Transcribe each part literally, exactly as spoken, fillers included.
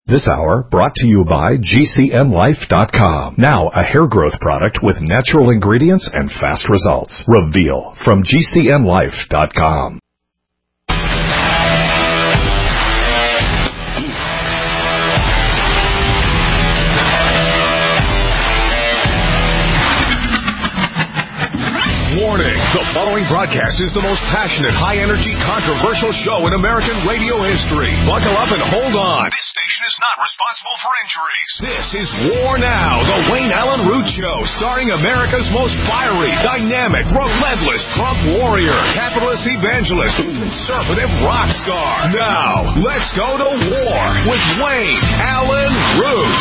This hour brought to you by G C N Life dot com. Now a hair growth product with natural ingredients and fast results. Reveal from G C N Life dot com. Warning, the following broadcast is the most passionate, high-energy, controversial show in American radio history. Buckle up and hold on. This station is not responsible for injuries. This is War Now, the Wayne Allen Root Show, starring America's most fiery, dynamic, relentless Trump warrior, capitalist evangelist, conservative rock star. Now, let's go to war with Wayne Allen Root.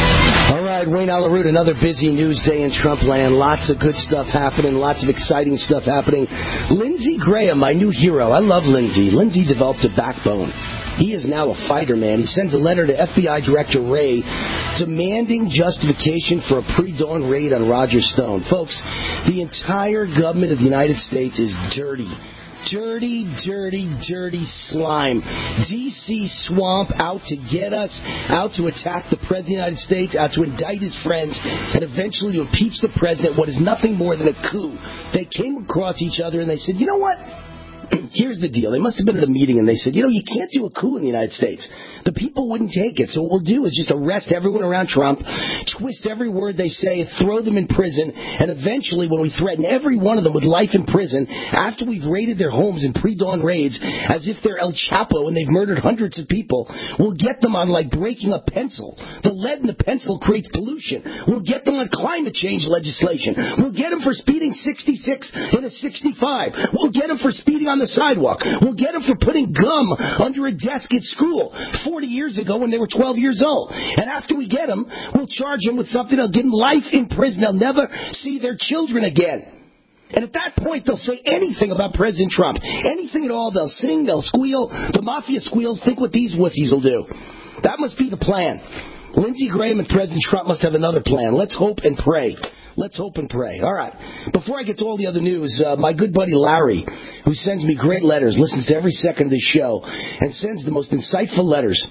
All right, Wayne Allen Root, another busy news day in Trump land. Lots of good stuff happening, lots of exciting stuff happening. Lindsey Graham, my new hero. I love Lindsey. Lindsey developed a backbone. He is now a fighter, man. He sends a letter to F B I Director Wray demanding justification for a pre-dawn raid on Roger Stone. Folks, the entire government of the United States is dirty. Dirty, dirty, dirty slime. D C swamp out to get us, out to attack the President of the United States, out to indict his friends, and eventually to impeach the President, what is nothing more than a coup. They came across each other and they said, you know what? Here's the deal. They must have been at a meeting and they said, you know, you can't do a coup in the United States. The people wouldn't take it. So what we'll do is just arrest everyone around Trump, twist every word they say, throw them in prison, and eventually when we threaten every one of them with life in prison, after we've raided their homes in pre-dawn raids, as if they're El Chapo and they've murdered hundreds of people, we'll get them on like breaking a pencil. The lead in the pencil creates pollution. We'll get them on climate change legislation. We'll get them for speeding sixty-six in a sixty-five. We'll get them for speeding on the sidewalk. We'll get them for putting gum under a desk at school forty years ago when they were twelve years old. And after we get them, we'll charge them with something that'll give them life in prison. They'll never see their children again. And at that point, they'll say anything about President Trump. Anything at all. They'll sing, they'll squeal. The mafia squeals. Think what these wussies will do. That must be the plan. Lindsey Graham and President Trump must have another plan. Let's hope and pray. Let's hope and pray. All right. Before I get to all the other news, uh, my good buddy Larry, who sends me great letters, listens to every second of this show, and sends the most insightful letters.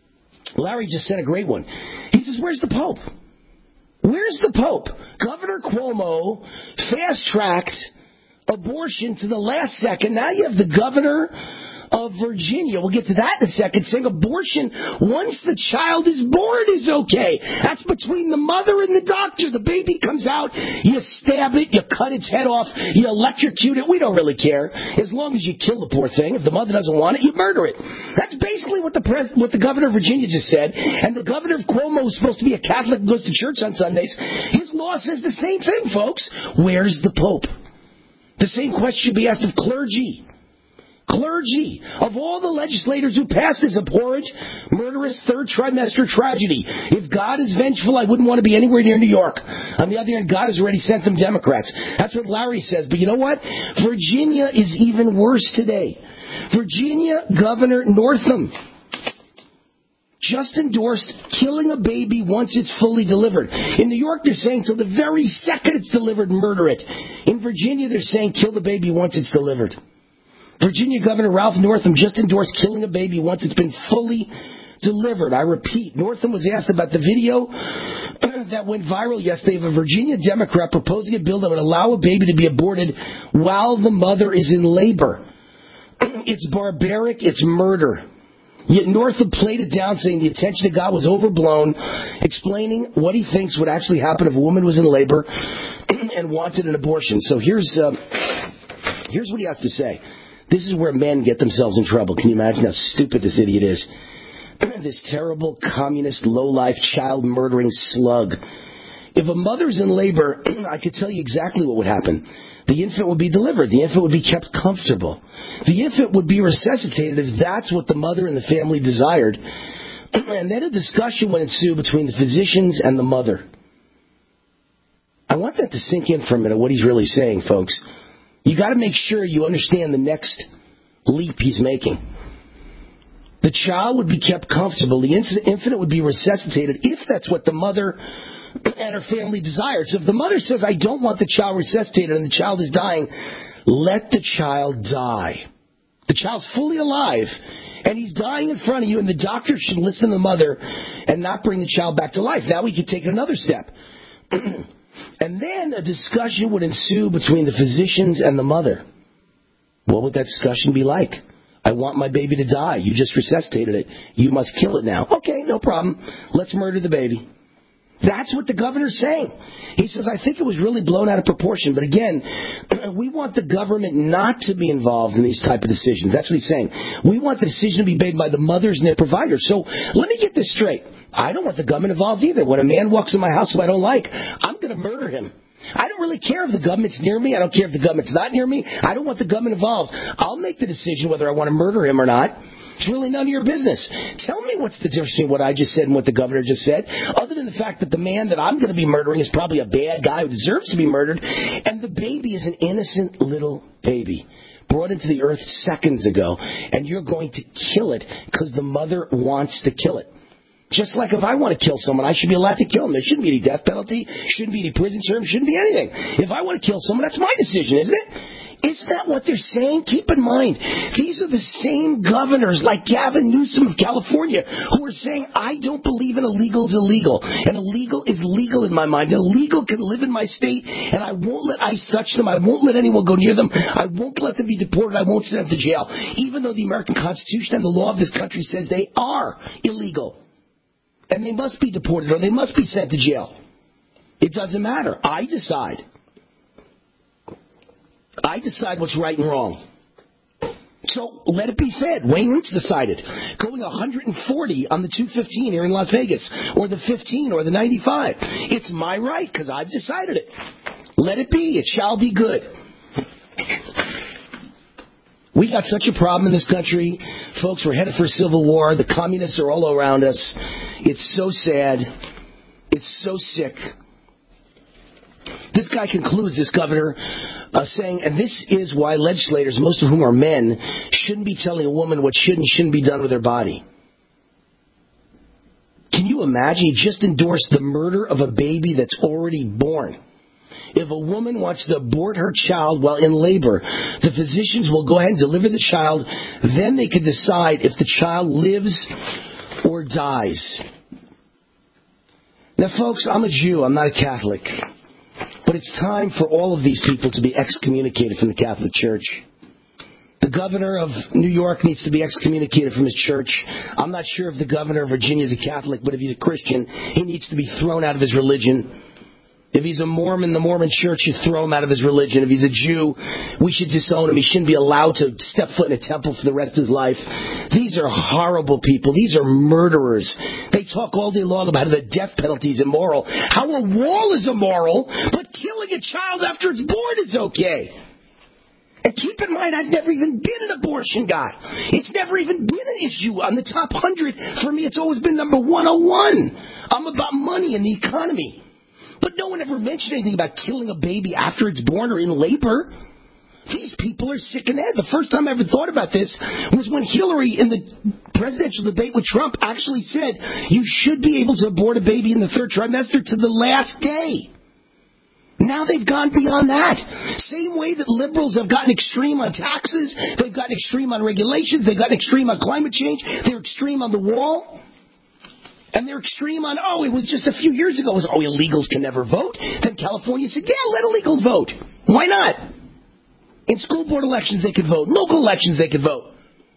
Larry just sent a great one. He says, where's the Pope? Where's the Pope? Governor Cuomo fast-tracked abortion to the last second. Now you have the governor of Virginia, we'll get to that in a second, saying abortion once the child is born is okay. That's between the mother and the doctor. The baby comes out, you stab it, you cut its head off, you electrocute it. We don't really care. As long as you kill the poor thing. If the mother doesn't want it, you murder it. That's basically what the pres- what the governor of Virginia just said. And the governor of Cuomo is supposed to be a Catholic and goes to church on Sundays. His law says the same thing, folks. Where's the Pope? The same question should be asked of clergy. Clergy, of all the legislators who passed this abhorrent, murderous third trimester tragedy. If God is vengeful, I wouldn't want to be anywhere near New York. On the other hand, God has already sent them Democrats. That's what Larry says. But you know what? Virginia is even worse today. Virginia Governor Northam just endorsed killing a baby once it's fully delivered. In New York, they're saying till the very second it's delivered, murder it. In Virginia, they're saying kill the baby once it's delivered. Virginia Governor Ralph Northam just endorsed killing a baby once it's been fully delivered. I repeat, Northam was asked about the video that went viral yesterday of a Virginia Democrat proposing a bill that would allow a baby to be aborted while the mother is in labor. It's barbaric. It's murder. Yet Northam played it down, saying the attention to God was overblown, explaining what he thinks would actually happen if a woman was in labor and wanted an abortion. So here's uh, here's what he has to say. This is where men get themselves in trouble. Can you imagine how stupid this idiot is? This terrible, communist, low-life, child-murdering slug. If a mother's in labor, I could tell you exactly what would happen. The infant would be delivered. The infant would be kept comfortable. The infant would be resuscitated if that's what the mother and the family desired. And then a discussion would ensue between the physicians and the mother. I want that to sink in for a minute, what he's really saying, folks. You got to make sure you understand the next leap he's making. The child would be kept comfortable. The infant would be resuscitated if that's what the mother and her family desired. So if the mother says, I don't want the child resuscitated and the child is dying, let the child die. The child's fully alive. And he's dying in front of you, and the doctor should listen to the mother and not bring the child back to life. Now we could take it another step. And then a discussion would ensue between the physicians and the mother. What would that discussion be like? I want my baby to die. You just resuscitated it. You must kill it now. Okay, no problem. Let's murder the baby. That's what the governor's saying. He says, I think it was really blown out of proportion. But again, we want the government not to be involved in these type of decisions. That's what he's saying. We want the decision to be made by the mothers and their providers. So let me get this straight. I don't want the government involved either. When a man walks in my house who I don't like, I'm going to murder him. I don't really care if the government's near me. I don't care if the government's not near me. I don't want the government involved. I'll make the decision whether I want to murder him or not. It's really none of your business. Tell me what's the difference between what I just said and what the governor just said, other than the fact that the man that I'm going to be murdering is probably a bad guy who deserves to be murdered, and the baby is an innocent little baby brought into the earth seconds ago, and you're going to kill it because the mother wants to kill it. Just like if I want to kill someone, I should be allowed to kill them. There shouldn't be any death penalty, shouldn't be any prison term, shouldn't be anything. If I want to kill someone, that's my decision, isn't it? Isn't that what they're saying? Keep in mind, these are the same governors like Gavin Newsom of California who are saying, I don't believe an illegal is illegal. An illegal is legal in my mind. An illegal can live in my state, and I won't let ICE touch them. I won't let anyone go near them. I won't let them be deported. I won't send them to jail. Even though the American Constitution and the law of this country says they are illegal. And they must be deported or they must be sent to jail. It doesn't matter. I decide. I decide what's right and wrong. So let it be said. Wayne Root decided. Going one hundred forty on the two fifteen here in Las Vegas, or the fifteen, or the ninety-five. It's my right because I've decided it. Let it be. It shall be good. We got such a problem in this country. Folks, we're headed for a civil war. The communists are all around us. It's so sad. It's so sick. This guy concludes, this governor, uh, saying, and this is why legislators, most of whom are men, shouldn't be telling a woman what should and shouldn't be done with her body. Can you imagine? He just endorsed the murder of a baby that's already born. If a woman wants to abort her child while in labor, the physicians will go ahead and deliver the child. Then they can decide if the child lives or dies. Now, folks, I'm a Jew. I'm not a Catholic. But it's time for all of these people to be excommunicated from the Catholic Church. The governor of New York needs to be excommunicated from his church. I'm not sure if the governor of Virginia is a Catholic, but if he's a Christian, he needs to be thrown out of his religion. If he's a Mormon, the Mormon church should throw him out of his religion. If he's a Jew, we should disown him. He shouldn't be allowed to step foot in a temple for the rest of his life. These are horrible people. These are murderers. They talk all day long about how the death penalty is immoral. How a wall is immoral, but killing a child after it's born is okay. And keep in mind, I've never even been an abortion guy. It's never even been an issue on the top one hundred. For me, it's always been number one oh one. I'm about money and the economy. But no one ever mentioned anything about killing a baby after it's born or in labor. These people are sick in the head. The first time I ever thought about this was when Hillary, in the presidential debate with Trump, actually said you should be able to abort a baby in the third trimester to the last day. Now they've gone beyond that. Same way that liberals have gotten extreme on taxes, they've gotten extreme on regulations, they've gotten extreme on climate change, they're extreme on the wall. And they're extreme on, oh, it was just a few years ago. It was, oh, illegals can never vote. Then California said, yeah, let illegals vote. Why not? In school board elections, they could vote. Local elections, they could vote.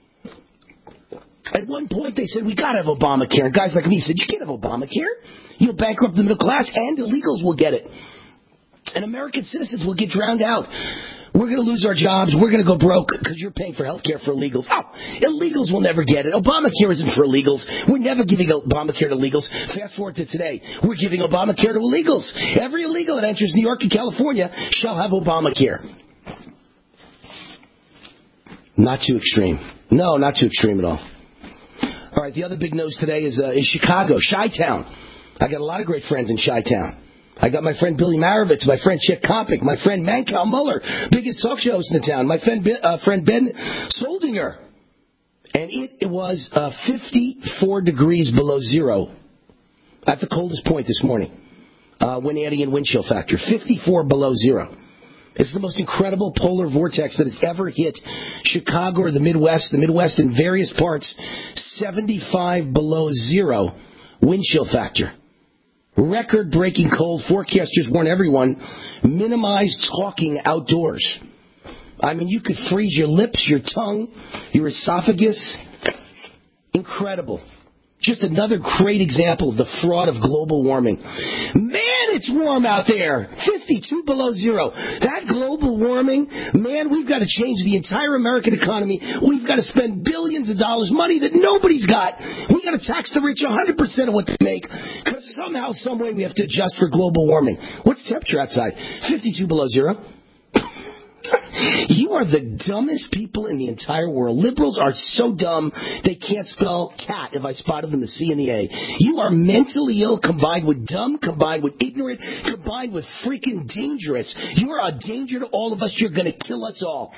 At one point, they said, we got to have Obamacare. And guys like me said, you can't have Obamacare. You'll bankrupt the middle class, and illegals will get it. And American citizens will get drowned out. We're going to lose our jobs. We're going to go broke because you're paying for health care for illegals. Oh, illegals will never get it. Obamacare isn't for illegals. We're never giving Obamacare to illegals. Fast forward to today. We're giving Obamacare to illegals. Every illegal that enters New York and California shall have Obamacare. Not too extreme. No, not too extreme at all. All right, the other big news today is uh, in Chicago, Chi-Town. I got a lot of great friends in Chi-Town. I got my friend Billy Marovitz, my friend Chet Kopic, my friend Mancow Muller, biggest talk show host in the town, my friend, uh, friend Ben Soldinger. And it, it was uh, fifty-four degrees below zero at the coldest point this morning uh, when adding in wind chill factor. fifty-four below zero. It's the most incredible polar vortex that has ever hit Chicago or the Midwest, the Midwest in various parts. seventy-five below zero wind chill factor. Record-breaking cold. Forecasters warn everyone, minimize talking outdoors. I mean, you could freeze your lips, your tongue, your esophagus. Incredible. Just another great example of the fraud of global warming. Man, it's warm out there. fifty-two below zero. That global warming, man, we've got to change the entire American economy. We've got to spend billions of dollars, money that nobody's got. We've got to tax the rich one hundred percent of what they make. Because somehow, some way, we have to adjust for global warming. What's the temperature outside? fifty-two below zero. You are the dumbest people in the entire world. Liberals are so dumb they can't spell cat if I spotted them the C and the A. You are mentally ill combined with dumb, combined with ignorant, combined with freaking dangerous. You are a danger to all of us. You're going to kill us all.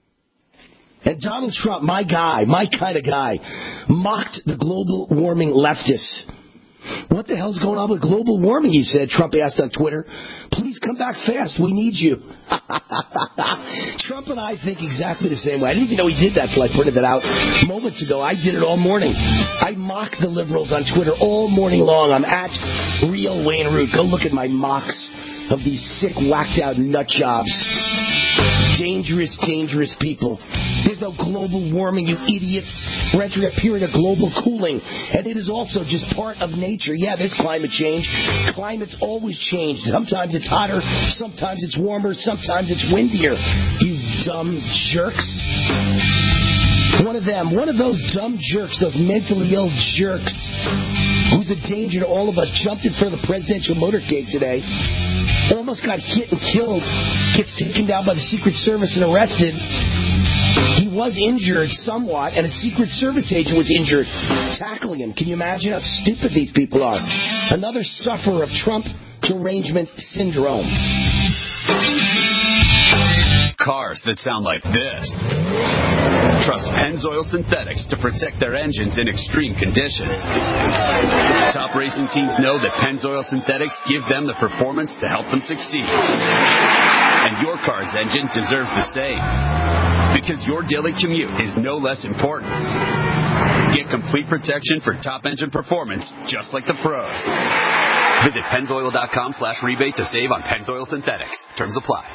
And Donald Trump, my guy, my kind of guy, mocked the global warming leftists. What the hell's going on with global warming, he said. Trump asked on Twitter. Please come back fast. We need you. Trump and I think exactly the same way. I didn't even know he did that till I printed that out moments ago. I did it all morning. I mock the liberals on Twitter all morning long. I'm at Real Wayne Root. Go look at my mocks of these sick, whacked-out nut jobs. Dangerous, dangerous people. There's no global warming, you idiots. We're entering a period of global cooling, and it is also just part of nature. Yeah, there's climate change. Climate's always changed. Sometimes it's hotter, sometimes it's warmer, sometimes it's windier. You dumb jerks. One of them, one of those dumb jerks, those mentally ill jerks, who's a danger to all of us, jumped in front of the presidential motorcade today, almost got hit and killed, gets taken down by the Secret Service and arrested. He was injured somewhat, and a Secret Service agent was injured tackling him. Can you imagine how stupid these people are? Another sufferer of Trump derangement syndrome. Cars that sound like this. Trust Pennzoil Synthetics to protect their engines in extreme conditions. Top racing teams know that Pennzoil Synthetics give them the performance to help them succeed. And your car's engine deserves the same. Because your daily commute is no less important. Get complete protection for top engine performance, just like the pros. Visit Pennzoil.com slash rebate to save on Pennzoil Synthetics. Terms apply.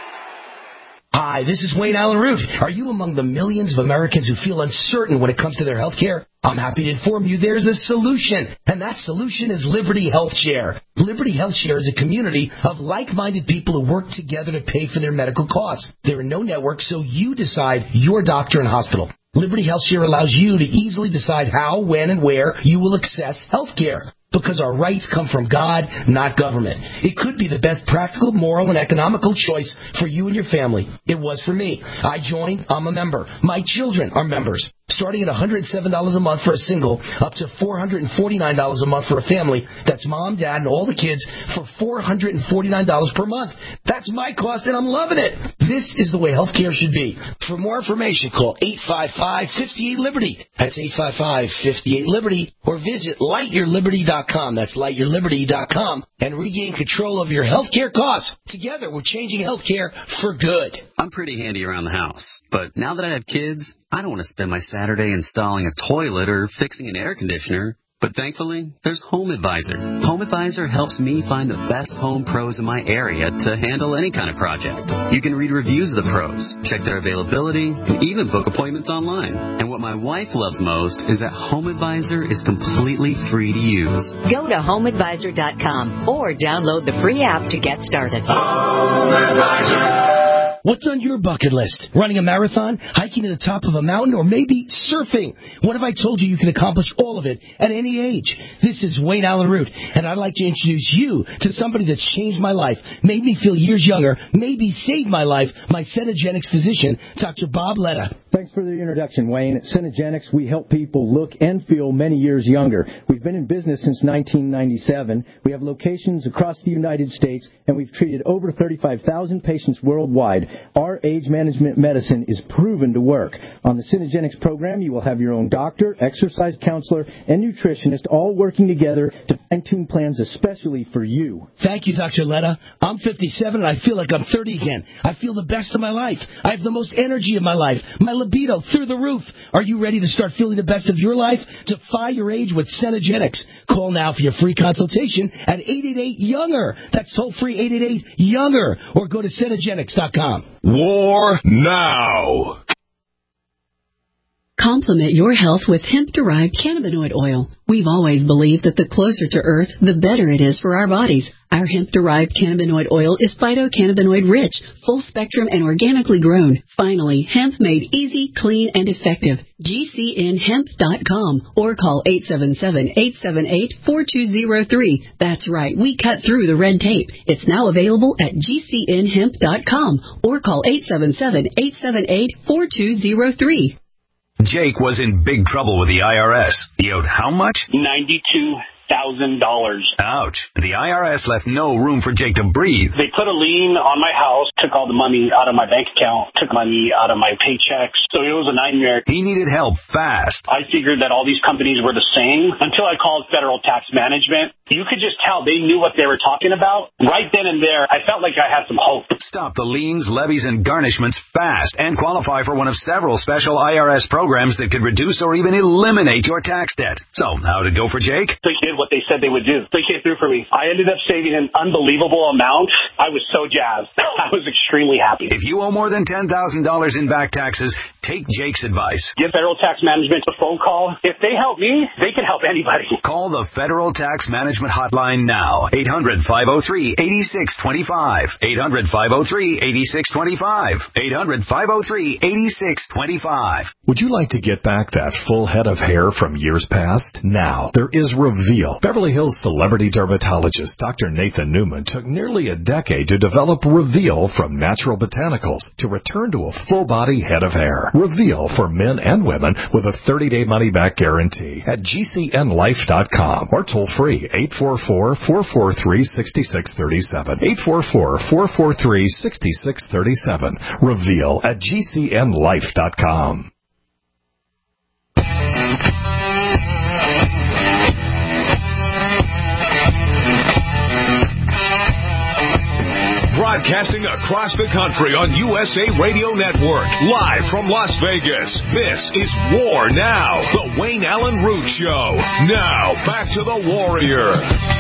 Hi, this is Wayne Allen Root. Are you among the millions of Americans who feel uncertain when it comes to their health care? I'm happy to inform you there's a solution, and that solution is Liberty Health Share. Liberty Health Share is a community of like-minded people who work together to pay for their medical costs. There are no networks, so you decide your doctor and hospital. Liberty Health Share allows you to easily decide how, when, and where you will access health care. Because our rights come from God, not government. It could be the best practical, moral, and economical choice for you and your family. It was for me. I joined. I'm a member. My children are members. Starting at one hundred seven dollars a month for a single, up to four hundred forty-nine dollars a month for a family. That's mom, dad, and all the kids for four hundred forty-nine dollars per month. That's my cost, and I'm loving it. This is the way healthcare should be. For more information, call eight five five, five eight, Liberty. That's eight five five, five eight, Liberty. Or visit light your liberty dot com. That's light your liberty dot com. And regain control of your healthcare costs. Together, we're changing healthcare for good. I'm pretty handy around the house, but now that I have kids, I don't want to spend my Saturday installing a toilet or fixing an air conditioner. But thankfully, there's Home Advisor. Home Advisor helps me find the best home pros in my area to handle any kind of project. You can read reviews of the pros, check their availability, and even book appointments online. And what my wife loves most is that Home Advisor is completely free to use. Go to home advisor dot com or download the free app to get started. Home Advisor. What's on your bucket list? Running a marathon, hiking to the top of a mountain, or maybe surfing? What if I told you you can accomplish all of it at any age? This is Wayne Allen Root, and I'd like to introduce you to somebody that's changed my life, made me feel years younger, maybe saved my life, my Cenegenics physician, Doctor Bob Letta. Thanks for the introduction, Wayne. At Cenegenics, we help people look and feel many years younger. We've been in business since nineteen ninety-seven. We have locations across the United States, and we've treated over thirty-five thousand patients worldwide. Our age management medicine is proven to work. On the Cenegenics program, you will have your own doctor, exercise counselor, and nutritionist all working together to and tune plans especially for you. Thank you, Doctor Letta. I'm fifty-seven and I feel like I'm thirty again. I feel the best of my life. I have the most energy of my life. My libido through the roof. Are you ready to start feeling the best of your life? Defy your age with Cenegenics. Call now for your free consultation at eight eight eight, younger. That's toll free eight eight eight, younger. Or go to Cenegenics dot com. War now. Complement your health with hemp-derived cannabinoid oil. We've always believed that the closer to Earth, the better it is for our bodies. Our hemp-derived cannabinoid oil is phytocannabinoid-rich, full-spectrum, and organically grown. Finally, hemp made easy, clean, and effective. G C N hemp dot com or call eight seven seven, eight seven eight, four two zero three. That's right, we cut through the red tape. It's now available at G C N hemp dot com or call eight seven seven, eight seven eight, four two zero three. Jake was in big trouble with the I R S. He owed how much? ninety-two thousand dollars. Ouch. The I R S left no room for Jake to breathe. They put a lien on my house, took all the money out of my bank account, took money out of my paychecks. So it was a nightmare. He needed help fast. I figured that all these companies were the same until I called Federal Tax Management. You could just tell they knew what they were talking about. Right then and there, I felt like I had some hope. Stop the liens, levies, and garnishments fast and qualify for one of several special I R S programs that could reduce or even eliminate your tax debt. So, how did it go for Jake? They did what they said they would do. They came through for me. I ended up saving an unbelievable amount. I was so jazzed. I was extremely happy. If you owe more than ten thousand dollars in back taxes, take Jake's advice. Give Federal Tax Management a phone call. If they help me, they can help anybody. Call the Federal Tax Management Hotline now. eight hundred, five oh three, eight six two five. eight hundred, five oh three, eight six two five. eight hundred, five oh three, eight six two five. Would you like to get back that full head of hair from years past? Now, there is Reveal. Beverly Hills celebrity dermatologist Doctor Nathan Newman took nearly a decade to develop Reveal from natural botanicals to return to a full-body head of hair. Reveal for men and women with a thirty-day money-back guarantee at G C N life dot com or toll free eight four four, four four three, six six three seven. eight four four, four four three, six six three seven. Reveal at G C N life dot com. Broadcasting across the country on U S A Radio Network, live from Las Vegas. This is War Now, the Wayne Allen Root Show. Now, back to the Warrior.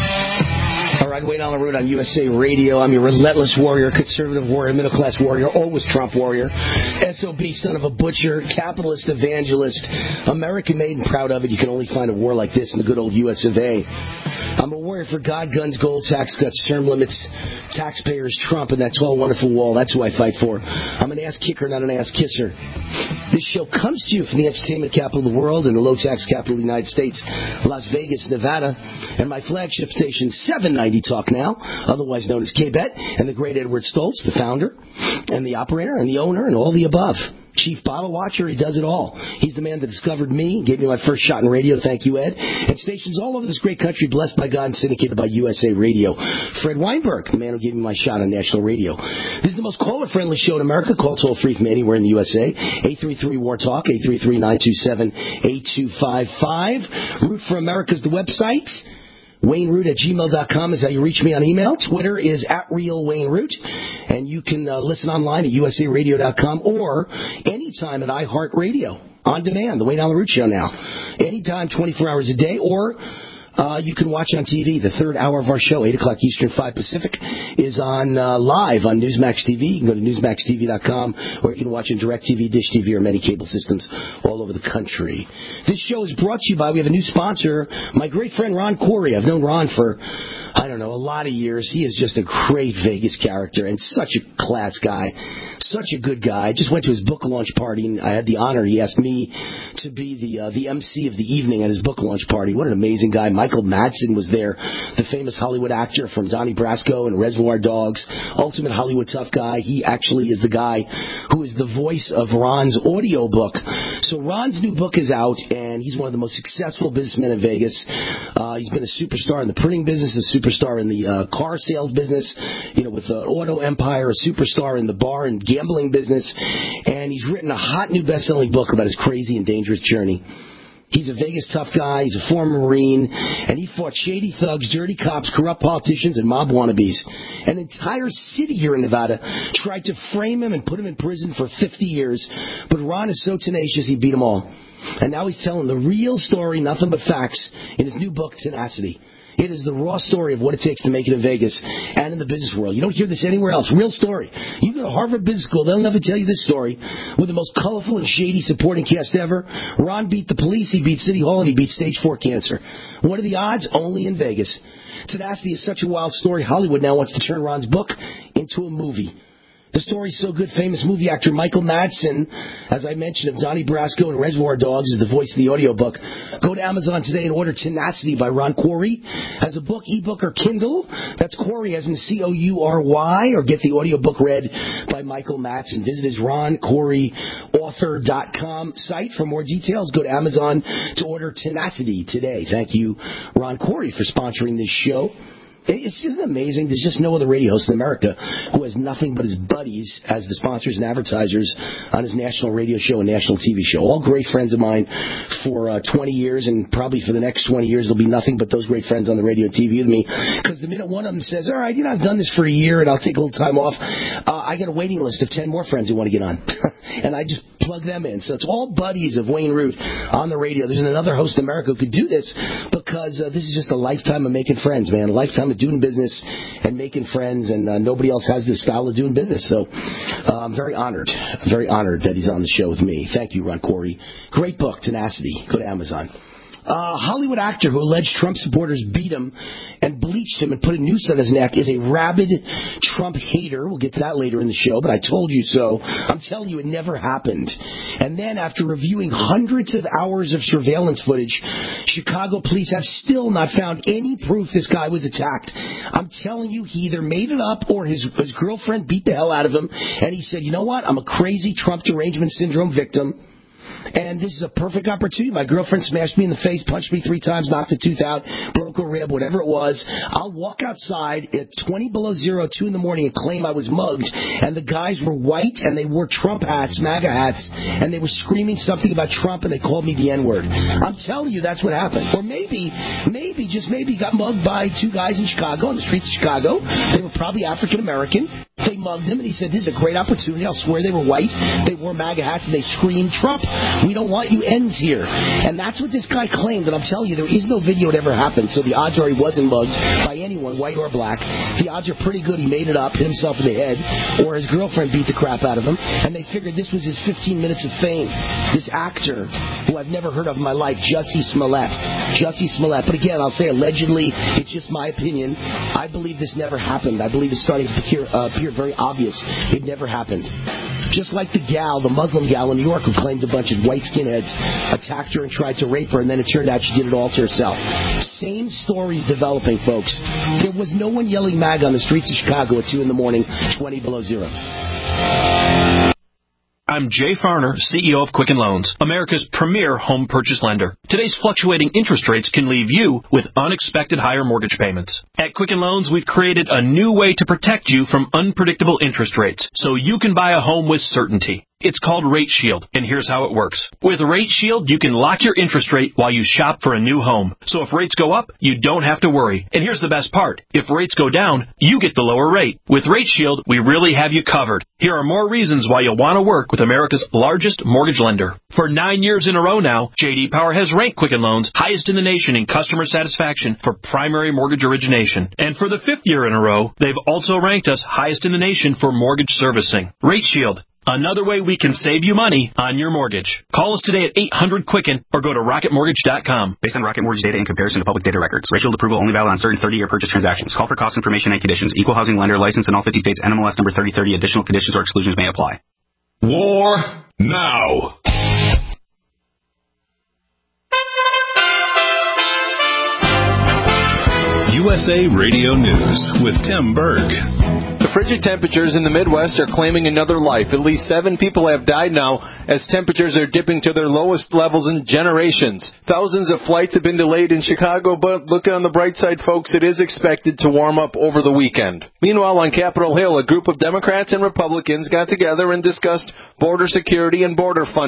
All right, Wayne Allen Root on U S A Radio. I'm your relentless warrior, conservative warrior, middle-class warrior, always Trump warrior, S O B son of a butcher, capitalist evangelist, American-made and proud of it. You can only find a war like this in the good old U S of A. I'm a warrior for God, guns, gold, tax cuts, term limits, taxpayers, Trump, and that tall, wonderful wall. That's who I fight for. I'm an ass kicker, not an ass kisser. This show comes to you from the entertainment capital of the world and the low-tax capital of the United States, Las Vegas, Nevada, and my flagship station, seven ninety Talk Now, otherwise known as K-Bet, and the great Edward Stoltz, the founder, and the operator, and the owner, and all the above. Chief bottle watcher, he does it all. He's the man that discovered me, gave me my first shot in radio, thank you, Ed. And stations all over this great country, blessed by God and syndicated by U S A Radio. Fred Weinberg, the man who gave me my shot on national radio. This is the most caller-friendly show in America. Call toll-free from anywhere in the U S A. eight three three, war talk, eight three three, nine two seven, eight two five five. Root for America's the website. Wayne Root at gmail dot com is how you reach me on email. Twitter is at Real Wayne Root. And you can uh, listen online at U S A radio dot com or anytime at iHeartRadio. On demand, the Wayne Allen Root Show now. Anytime, twenty-four hours a day, or Uh, you can watch on T V. The third hour of our show, eight o'clock Eastern, five Pacific, is on uh, live on Newsmax T V. You can go to Newsmax T V dot com, or you can watch on DirecTV, Dish T V, or many cable systems all over the country. This show is brought to you by, we have a new sponsor, my great friend Ron Corey. I've known Ron for, I don't know, a lot of years. He is just a great Vegas character and such a class guy. Such a good guy. I just went to his book launch party, and I had the honor. He asked me to be the uh, the M C of the evening at his book launch party. What an amazing guy. Michael Madsen was there, the famous Hollywood actor from Donnie Brasco and Reservoir Dogs, ultimate Hollywood tough guy. He actually is the guy who is the voice of Ron's audio book. So Ron's new book is out, and he's one of the most successful businessmen in Vegas. Uh, he's been a superstar in the printing business, a superstar in the uh, car sales business, you know, with the auto empire, a superstar in the bar and gambling business, and he's written a hot new best-selling book about his crazy and dangerous journey He's a Vegas tough guy. He's a former Marine, and he fought shady thugs, dirty cops, corrupt politicians, and mob wannabes. An entire city here in Nevada tried to frame him and put him in prison for fifty years, but Ron is so tenacious he beat them all. And now he's telling the real story, nothing but facts, in his new book, Tenacity. It is the raw story of what it takes to make it in Vegas and in the business world. You don't hear this anywhere else. Real story. You go to Harvard Business School, they'll never tell you this story. With the most colorful and shady supporting cast ever, Ron beat the police, he beat City Hall, and he beat stage four cancer. What are the odds? Only in Vegas. Tenacity is such a wild story, Hollywood now wants to turn Ron's book into a movie. The story's so good, famous movie actor Michael Madsen, as I mentioned, of Donnie Brasco and Reservoir Dogs, is the voice of the audiobook. Go to Amazon today and order Tenacity by Ron Corey as a book, ebook, or Kindle. That's Corey as in C O U R Y, or get the audiobook read by Michael Madsen. Visit his ron corey author dot com site for more details. Go to Amazon to order Tenacity today. Thank you, Ron Corey, for sponsoring this show. It's just amazing. There's just no other radio host in America who has nothing but his buddies as the sponsors and advertisers on his national radio show and national T V show. All great friends of mine for uh, twenty years, and probably for the next twenty years there'll be nothing but those great friends on the radio and T V with me. Because the minute one of them says, all right, you know, I've done this for a year and I'll take a little time off, uh, I got a waiting list of ten more friends who want to get on. And I just plug them in. So it's all buddies of Wayne Root on the radio. There's another host in America who could do this because uh, this is just a lifetime of making friends, man. A lifetime of doing business and making friends, and uh, nobody else has this style of doing business. So uh, I'm very honored, very honored that he's on the show with me. Thank you, Ron Corey. Great book, Tenacity. Go to Amazon. Uh, Hollywood actor who alleged Trump supporters beat him and bleached him and put a noose on his neck is a rabid Trump hater. We'll get to that later in the show, but I told you so. I'm telling you, it never happened. And then, after reviewing hundreds of hours of surveillance footage, Chicago police have still not found any proof this guy was attacked. I'm telling you, he either made it up or his, his girlfriend beat the hell out of him, and he said, you know what, I'm a crazy Trump derangement syndrome victim. And this is a perfect opportunity. My girlfriend smashed me in the face, punched me three times, knocked a tooth out, broke a rib, whatever it was. I'll walk outside at twenty below zero, two in the morning, and claim I was mugged. And the guys were white, and they wore Trump hats, MAGA hats, and they were screaming something about Trump, and they called me the N-word. I'm telling you, that's what happened. Or maybe, maybe, just maybe, got mugged by two guys in Chicago, on the streets of Chicago. They were probably African-American. They mugged him, and he said, this is a great opportunity. I'll swear they were white. They wore MAGA hats, and they screamed Trump. We don't want you ends here. And that's what this guy claimed, and I'm telling you, there is no video it ever happened, so the odds are he wasn't mugged by anyone, white or black. The odds are pretty good he made it up, hit himself in the head, or his girlfriend beat the crap out of him, and they figured this was his fifteen minutes of fame. This actor, who I've never heard of in my life, Jussie Smollett. Jussie Smollett. But again, I'll say allegedly, it's just my opinion. I believe this never happened. I believe it's starting to appear, uh, appear very obvious it never happened. Just like the gal, the Muslim gal in New York who claimed a bunch of white skinheads attacked her and tried to rape her, and then it turned out she did it all to herself. Same stories developing, folks. There was no one yelling MAGA on the streets of Chicago at two in the morning, twenty below zero. I'm Jay Farner, C E O of Quicken Loans, America's premier home purchase lender. Today's fluctuating interest rates can leave you with unexpected higher mortgage payments. At Quicken Loans, we've created a new way to protect you from unpredictable interest rates, so you can buy a home with certainty. It's called Rate Shield, and here's how it works. With Rate Shield, you can lock your interest rate while you shop for a new home. So if rates go up, you don't have to worry. And here's the best part. If rates go down, you get the lower rate. With Rate Shield, we really have you covered. Here are more reasons why you'll want to work with America's largest mortgage lender. For nine years in a row now, J D Power has ranked Quicken Loans highest in the nation in customer satisfaction for primary mortgage origination. And for the fifth year in a row, they've also ranked us highest in the nation for mortgage servicing. Rate Shield. Another way we can save you money on your mortgage. Call us today at eight hundred Quicken or go to rocket mortgage dot com. Based on Rocket Mortgage data in comparison to public data records. Rate Shield approval only valid on certain thirty-year purchase transactions. Call for cost information and conditions. Equal housing lender license in all fifty states. N M L S number thirty thirty. Additional conditions or exclusions may apply. War now. U S A Radio News with Tim Berg. The frigid temperatures in the Midwest are claiming another life. At least seven people have died now as temperatures are dipping to their lowest levels in generations. Thousands of flights have been delayed in Chicago, but look on the bright side, folks, it is expected to warm up over the weekend. Meanwhile, on Capitol Hill, a group of Democrats and Republicans got together and discussed border security and border funding.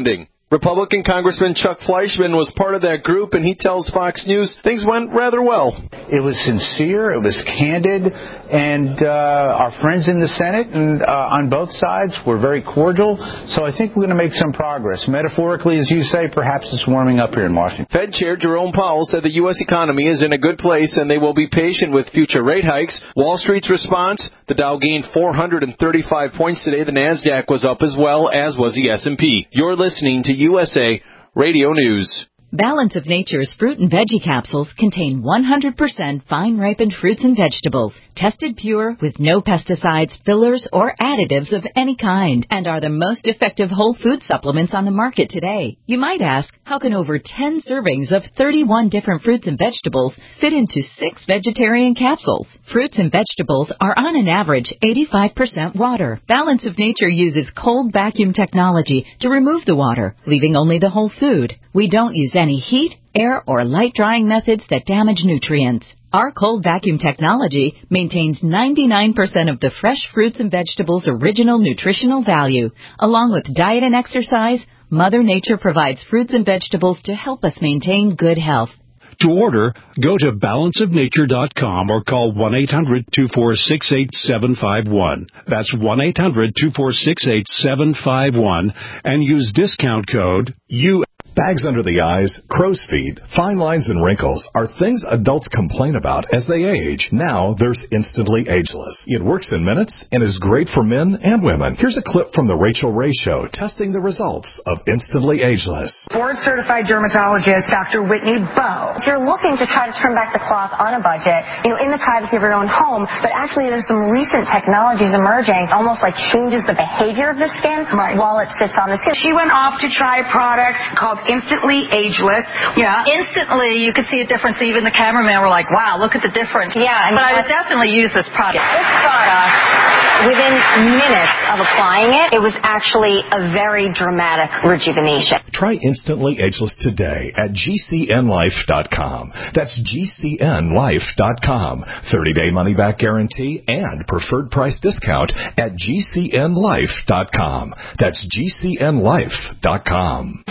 Republican Congressman Chuck Fleischman was part of that group, and he tells Fox News things went rather well. It was sincere, it was candid, and uh, our friends in the Senate and uh, on both sides were very cordial, so I think we're going to make some progress. Metaphorically, as you say, perhaps it's warming up here in Washington. Fed Chair Jerome Powell said the U S economy is in a good place and they will be patient with future rate hikes. Wall Street's response, the Dow gained four hundred thirty-five points today. The NASDAQ was up as well, as was the S and P. You're listening to U S A Radio News. Balance of Nature's fruit and veggie capsules contain one hundred percent fine-ripened fruits and vegetables, tested pure with no pesticides, fillers, or additives of any kind, and are the most effective whole food supplements on the market today. You might ask, how can over ten servings of thirty-one different fruits and vegetables fit into six vegetarian capsules? Fruits and vegetables are on an average eighty-five percent water. Balance of Nature uses cold vacuum technology to remove the water, leaving only the whole food. We don't use any heat, air, or light drying methods that damage nutrients. Our cold vacuum technology maintains ninety-nine percent of the fresh fruits and vegetables' original nutritional value. Along with diet and exercise, Mother Nature provides fruits and vegetables to help us maintain good health. To order, go to balance of nature dot com or call one eight hundred two four six eight seven five one. That's one eight hundred two four six eight seven five one and use discount code U. Bags under the eyes, crow's feet, fine lines and wrinkles are things adults complain about as they age. Now there's Instantly Ageless. It works in minutes and is great for men and women. Here's a clip from the Rachel Ray Show testing the results of Instantly Ageless. Board-certified dermatologist Doctor Whitney Bowe. If you're looking to try to turn back the clock on a budget, you know, in the privacy of your own home, but actually there's some recent technologies emerging, almost like changes the behavior of the skin right. while it sits on the skin. She went off to try a product called Instantly Ageless. Yeah, instantly you could see a difference. Even the cameraman were like, wow, look at the difference. Yeah. I mean, but I would definitely use this product. This product, within minutes of applying it, it was actually a very dramatic rejuvenation. Try Instantly Ageless today at G C N life dot com. That's G C N life dot com. thirty-day money-back guarantee and preferred price discount at G C N life dot com. That's G C N life dot com.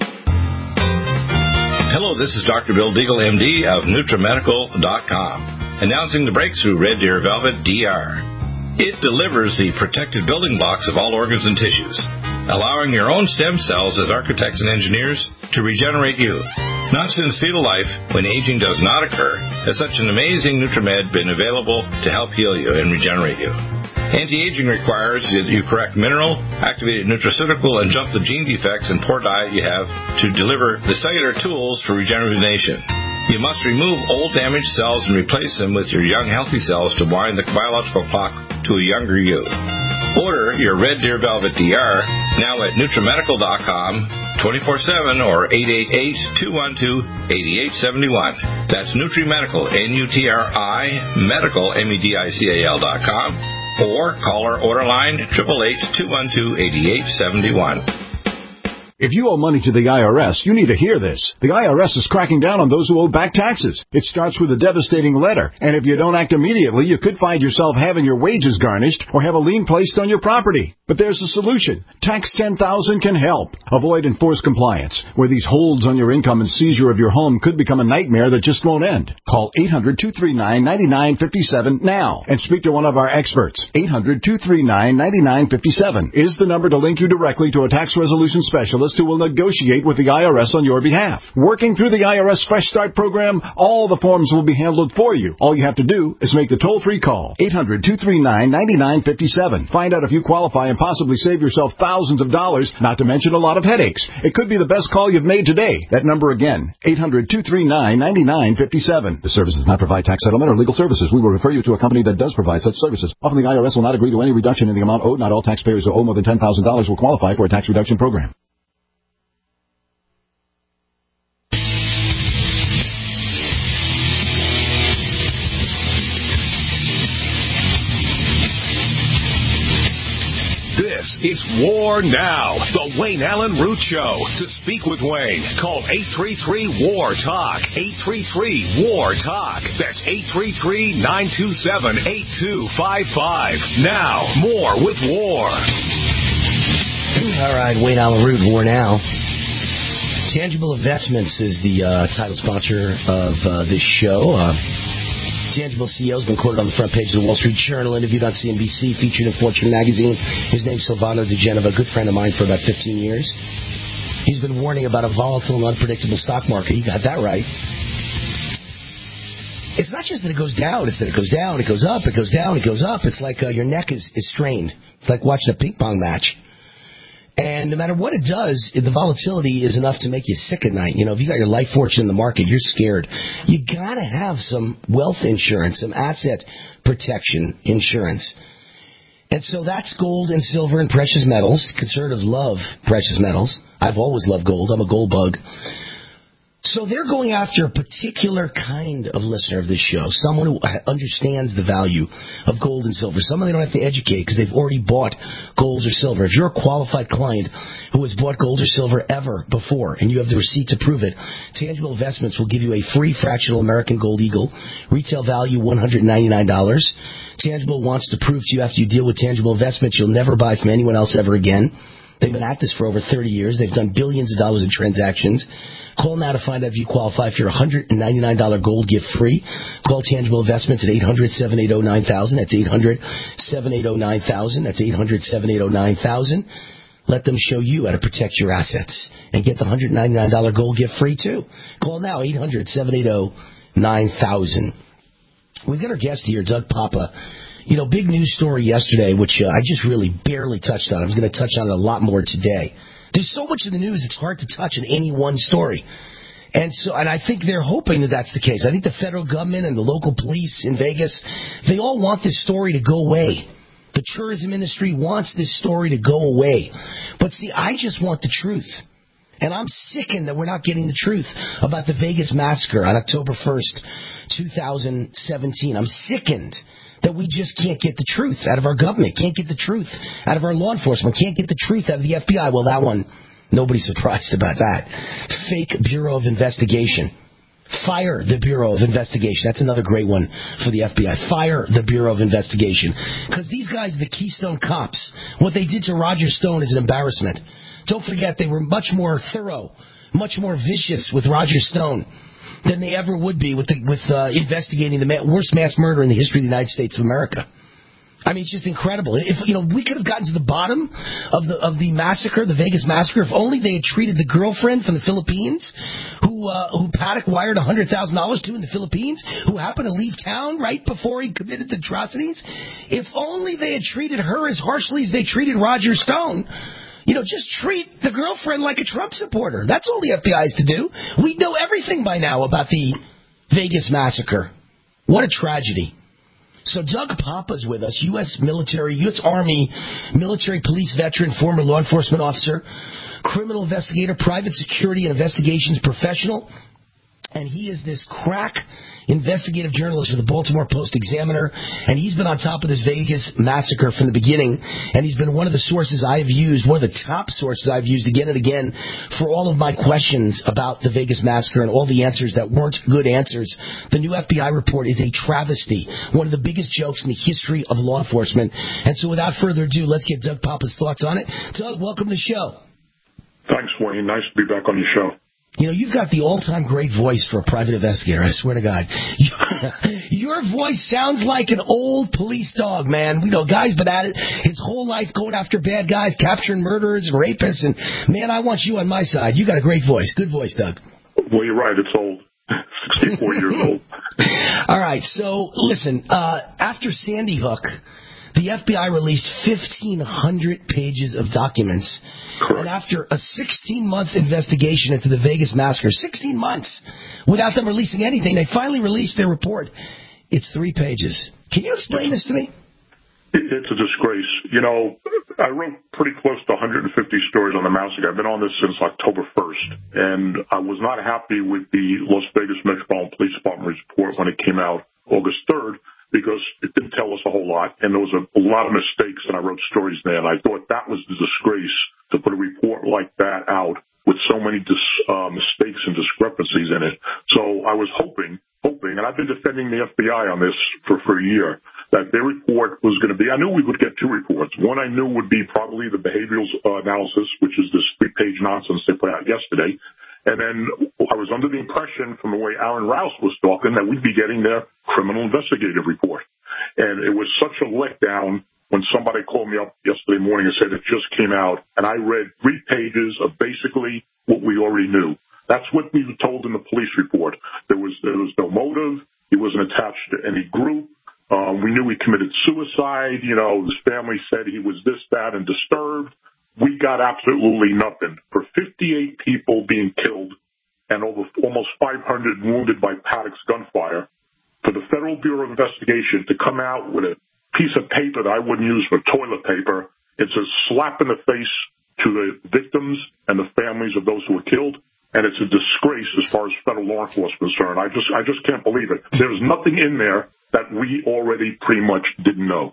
Hello, this is Doctor Bill Deagle, M D of NutriMedical dot com, announcing the breakthrough Red Deer Velvet D R. It delivers the protected building blocks of all organs and tissues, allowing your own stem cells as architects and engineers to regenerate you. Not since fetal life, when aging does not occur, has such an amazing NutriMed been available to help heal you and regenerate you. Anti-aging requires that you correct mineral, activated nutraceutical, and jump the gene defects and poor diet you have to deliver the cellular tools for rejuvenation. You must remove old damaged cells and replace them with your young healthy cells to wind the biological clock to a younger you. Order your Red Deer Velvet D R now at NutriMedical dot com twenty-four seven or eight eight eight, two one two, eight eight seven one. That's NutriMedical, N U T R I, medical, M E D I C A L dot com. Or call our order line, eight eight eight, two one two, eight eight seven one. If you owe money to the I R S, you need to hear this. The I R S is cracking down on those who owe back taxes. It starts with a devastating letter, and if you don't act immediately, you could find yourself having your wages garnished or have a lien placed on your property. But there's a solution. Tax ten thousand can help. Avoid enforced compliance, where these holds on your income and seizure of your home could become a nightmare that just won't end. Call eight hundred, two three nine, nine nine five seven now and speak to one of our experts. eight hundred, two three nine, nine nine five seven is the number to link you directly to a tax resolution specialist who will negotiate with the I R S on your behalf. Working through the I R S Fresh Start program, all the forms will be handled for you. All you have to do is make the toll-free call. eight hundred, two three nine, nine nine five seven. Find out if you qualify and possibly save yourself thousands of dollars, not to mention a lot of headaches. It could be the best call you've made today. That number again, eight hundred, two three nine, nine nine five seven. The service does not provide tax settlement or legal services. We will refer you to a company that does provide such services. Often the I R S will not agree to any reduction in the amount owed. Not all taxpayers who owe more than ten thousand dollars will qualify for a tax reduction program. This is War Now, the Wayne Allen Root Show. To speak with Wayne, call eight three three, W A R, TALK. eight three three, W A R, TALK. That's eight three three, nine two seven, eight two five five. Now, more with War. All right, Wayne Allen Root, War Now. Tangible Investments is the uh, title sponsor of uh, this show. Uh, Tangible C E O has been quoted on the front page of the Wall Street Journal, interviewed on C N B C, featured in Fortune magazine. His name's Silvano De Genova, a good friend of mine for about fifteen years. He's been warning about a volatile and unpredictable stock market. He got that right. It's not just that it goes down, it's that it goes down, it goes up, it goes down, it goes up. It's like uh, your neck is, is strained. It's like watching a ping pong match. And no matter what it does, the volatility is enough to make you sick at night. You know, if you got your life fortune in the market, you're scared. You got to have some wealth insurance, some asset protection insurance. And so that's gold and silver and precious metals. Conservatives love precious metals. I've always loved gold. I'm a gold bug. So they're going after a particular kind of listener of this show, someone who understands the value of gold and silver, someone they don't have to educate because they've already bought gold or silver. If you're a qualified client who has bought gold or silver ever before and you have the receipt to prove it, Tangible Investments will give you a free fractional American Gold Eagle, retail value one hundred ninety-nine dollars. Tangible wants to prove to you after you deal with Tangible Investments you'll never buy from anyone else ever again. They've been at this for over thirty years. They've done billions of dollars in transactions. Call now to find out if you qualify for your one hundred ninety-nine dollars gold gift free. Call Tangible Investments at eight hundred, seven eight zero, nine thousand. That's eight hundred, seven eight zero, nine thousand. That's eight hundred, seven eight zero, nine thousand. Let them show you how to protect your assets and get the one hundred ninety-nine dollars gold gift free, too. Call now, eight hundred, seven eight zero, nine thousand. We've got our guest here, Doug Papa. You know, big news story yesterday, which uh, I just really barely touched on. I'm going to touch on it a lot more today. There's so much in the news, it's hard to touch on any one story. And so, and I think they're hoping that that's the case. I think the federal government and the local police in Vegas, they all want this story to go away. The tourism industry wants this story to go away. But see, I just want the truth. And I'm sickened that we're not getting the truth about the Vegas massacre on October first, two thousand seventeen. I'm sickened that we just can't get the truth out of our government, can't get the truth out of our law enforcement, can't get the truth out of the F B I. Well, that one, nobody's surprised about that. Fake Bureau of Investigation. Fire the Bureau of Investigation. That's another great one for the F B I. Fire the Bureau of Investigation. Because these guys are the Keystone Cops. What they did to Roger Stone is an embarrassment. Don't forget, they were much more thorough, much more vicious with Roger Stone than they ever would be with the, with uh, investigating the ma- worst mass murder in the history of the United States of America. I mean, it's just incredible. If you know, we could have gotten to the bottom of the of the massacre, the Vegas massacre, if only they had treated the girlfriend from the Philippines, who uh, who Paddock wired one hundred thousand dollars to in the Philippines, who happened to leave town right before he committed the atrocities. If only they had treated her as harshly as they treated Roger Stone. You know, just treat the girlfriend like a Trump supporter. That's all the F B I is to do. We know everything by now about the Vegas massacre. What a tragedy. So Doug Papa's with us, U S military, U S Army military police veteran, former law enforcement officer, criminal investigator, private security and investigations professional. And he is this crack investigative journalist for the Baltimore Post-Examiner, and he's been on top of this Vegas massacre from the beginning, and he's been one of the sources I've used, one of the top sources I've used again and again for all of my questions about the Vegas massacre and all the answers that weren't good answers. The new F B I report is a travesty, one of the biggest jokes in the history of law enforcement. And so without further ado, let's get Doug Papa's thoughts on it. Doug, welcome to the show. Thanks, Wayne. Nice to be back on your show. You know, you've got the all-time great voice for a private investigator, I swear to God. Your voice sounds like an old police dog, man. You know, guy's been at it his whole life going after bad guys, capturing murderers and rapists. And, man, I want you on my side. You got a great voice. Good voice, Doug. Well, you're right. It's old. sixty-four years old. All right. So, listen, uh, after Sandy Hook, the F B I released fifteen hundred pages of documents. Correct. And after a sixteen-month investigation into the Vegas massacre, sixteen months without them releasing anything, they finally released their report. It's three pages. Can you explain this to me? It's a disgrace. You know, I wrote pretty close to one hundred fifty stories on the massacre. I've been on this since October first, and I was not happy with the Las Vegas Metropolitan Police Department report when it came out August third, because it didn't tell us a whole lot, and there was a, a lot of mistakes, and I wrote stories there, and I thought that was the disgrace to put a report like that out with so many dis, uh, mistakes and discrepancies in it. So I was hoping, hoping, and I've been defending the F B I on this for, for a year, that their report was going to be, I knew we would get two reports. One I knew would be probably the behavioral uh, analysis, which is this three-page nonsense they put out yesterday, And then I was under the impression from the way Aaron Rouse was talking that we'd be getting their criminal investigative report. And it was such a letdown when somebody called me up yesterday morning and said it just came out. And I read three pages of basically what we already knew. That's what we were told in the police report. There was, there was no motive. He wasn't attached to any group. Um, we knew he committed suicide. You know, his family said he was this, that, and disturbed. We got absolutely nothing. For fifty-eight people being killed and over almost five hundred wounded by Paddock's gunfire, for the Federal Bureau of Investigation to come out with a piece of paper that I wouldn't use for toilet paper, it's a slap in the face to the victims and the families of those who were killed. And it's a disgrace as far as federal law enforcement is concerned. I just, I just can't believe it. There's nothing in there that we already pretty much didn't know.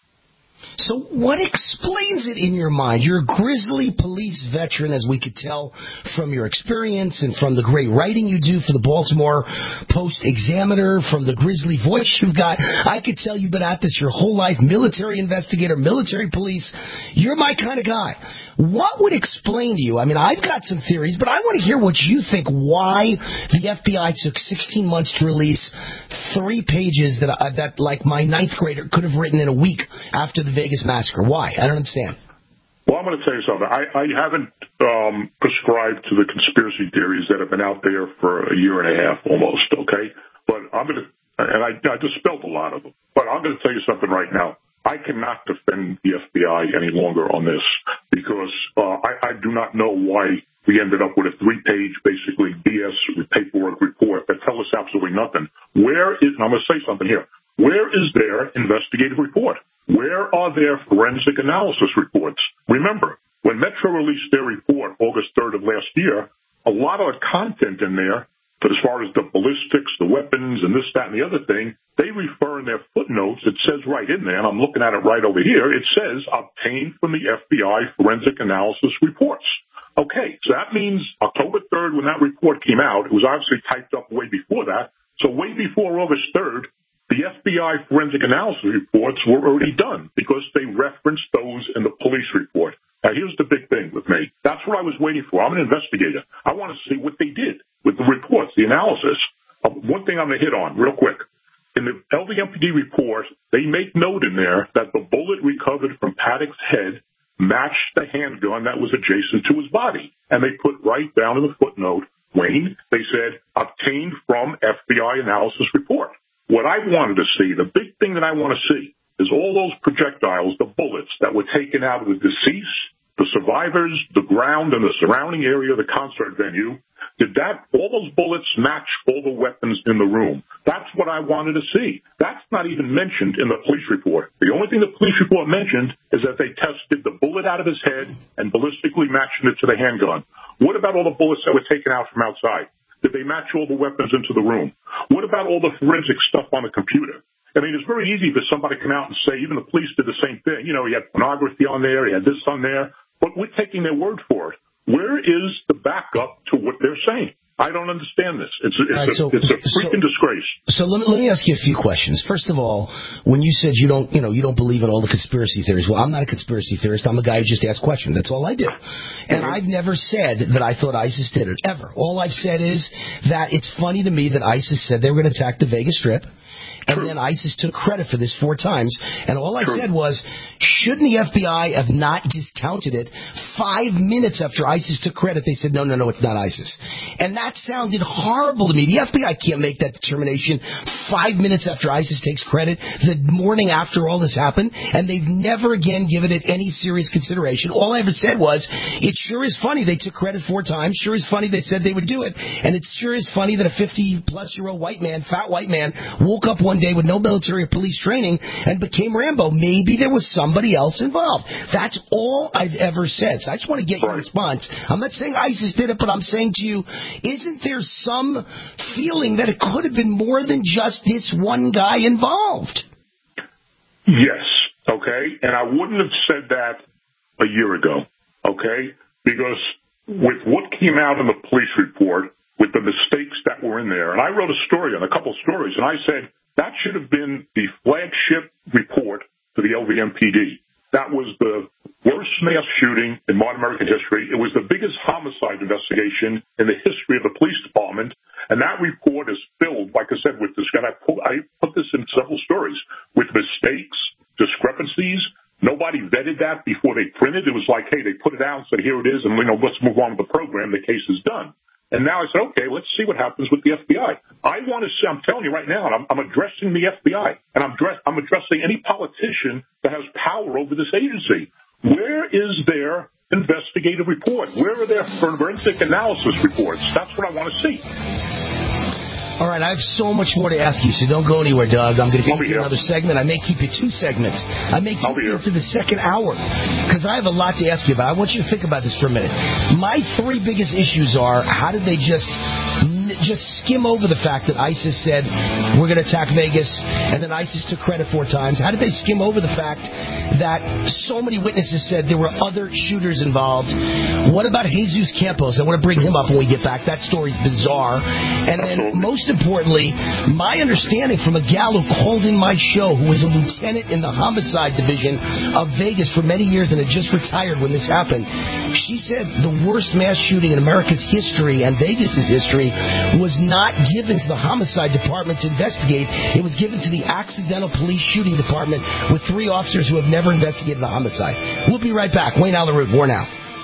So what explains it in your mind? You're a grizzly police veteran, as we could tell from your experience and from the great writing you do for the Baltimore Post-Examiner, from the grizzly voice you've got. I could tell you've been at this your whole life, military investigator, military police. You're my kind of guy. What would explain to you? I mean, I've got some theories, but I want to hear what you think, why the F B I took sixteen months to release three pages that, I, that like, my ninth grader could have written in a week after the Vegas massacre. Why? I don't understand. Well, I'm going to tell you something. I, I haven't um, prescribed to the conspiracy theories that have been out there for a year and a half almost, okay? But I'm going to, and I, I dispelled a lot of them, but I'm going to tell you something right now. I cannot defend the F B I any longer on this because uh, I, I do not know why we ended up with a three-page, basically, B S paperwork report that tells us absolutely nothing. Where is, and I'm going to say something here, where is their investigative report? Where are their forensic analysis reports? Remember, when Metro released their report August third of last year, a lot of the content in there, as far as the ballistics, the weapons, and this, that, and the other thing, they refer in their footnotes, it says right in there, and I'm looking at it right over here, it says obtained from the F B I forensic analysis reports. Okay, so that means October third, when that report came out, it was obviously typed up way before that, so way before August third, the F B I forensic analysis reports were already done because they referenced those in the police report. Now, here's the big thing with me. That's what I was waiting for. I'm an investigator. I want to see what they did with the reports, the analysis. Uh, one thing I'm going to hit on real quick. In the L V M P D report, they make note in there that the bullet recovered from Paddock's head matched the handgun that was adjacent to his body. And they put right down in the footnote, Wayne, they said, obtained from F B I analysis report. What I wanted to see, the big thing that I want to see, is all those projectiles, the bullets that were taken out of the deceased, the survivors, the ground, and the surrounding area of the concert venue. Did that, all those bullets match all the weapons in the room? That's what I wanted to see. That's not even mentioned in the police report. The only thing the police report mentioned is that they tested the bullet out of his head and ballistically matched it to the handgun. What about all the bullets that were taken out from outside? Did they match all the weapons into the room? What about all the forensic stuff on the computer? I mean, it's very easy for somebody to come out and say, even the police did the same thing. You know, he had pornography on there, he had this on there, but we're taking their word for it. Where is the backup to what they're saying? I don't understand this. It's, it's, right, so, a, it's a freaking so, disgrace. So let me, let me ask you a few questions. First of all, when you said you don't, you know, you don't believe in all the conspiracy theories, well, I'm not a conspiracy theorist. I'm a guy who just asks questions. That's all I do. And mm-hmm. I've never said that I thought ISIS did it, ever. All I've said is that it's funny to me that ISIS said they were going to attack the Vegas Strip. And True. Then ISIS took credit for this four times. And all I True. Said was, shouldn't the F B I have not discounted it? Five minutes after ISIS took credit, they said, no, no, no, it's not ISIS. And that sounded horrible to me. The F B I can't make that determination five minutes after ISIS takes credit, the morning after all this happened. And they've never again given it any serious consideration. All I ever said was, it sure is funny they took credit four times. Sure is funny they said they would do it. And it sure is funny that a fifty-plus-year-old white man, fat white man, woke up one day with no military or police training and became Rambo. Maybe there was somebody else involved. That's all I've ever said. So I just want to get your response. I'm not saying ISIS did it, but I'm saying to you, isn't there some feeling that it could have been more than just this one guy involved? Yes, okay? And I wouldn't have said that a year ago, okay? Because with what came out in the police report, with the mistakes that were in there, and I wrote a story on a couple stories, and I said, that should have been the flagship report for the L V M P D. That was the worst mass shooting in modern American history. It was the biggest homicide investigation in the history of the police department. And that report is filled, like I said, with this. And I put, I put this in several stories, with mistakes, discrepancies. Nobody vetted that before they printed. It was like, hey, they put it out and said, here it is, and, you know, let's move on with the program. The case is done. And now I said, okay, let's see what happens with the F B I. I want to see, I'm telling you right now, and I'm, I'm addressing the F B I, and I'm, dress, I'm addressing any politician that has power over this agency. Where is their investigative report? Where are their forensic analysis reports? That's what I want to see. All right, I have so much more to ask you, so don't go anywhere, Doug. I'm going to keep you another segment. I may keep you two segments. I may keep you to the second hour, because I have a lot to ask you about. I want you to think about this for a minute. My three biggest issues are, how did they just just skim over the fact that ISIS said, we're going to attack Vegas, and then ISIS took credit four times? How did they skim over the fact that so many witnesses said there were other shooters involved? What about Jesus Campos? I want to bring him up when we get back. That story's bizarre. And then, most importantly, my understanding from a gal who called in my show, who was a lieutenant in the homicide division of Vegas for many years and had just retired when this happened, she said the worst mass shooting in America's history and Vegas's history was not given to the homicide department to investigate. It was given to the accidental police shooting department with three officers who have never investigated a homicide. We'll be right back. Wayne Allyn Root, War Now.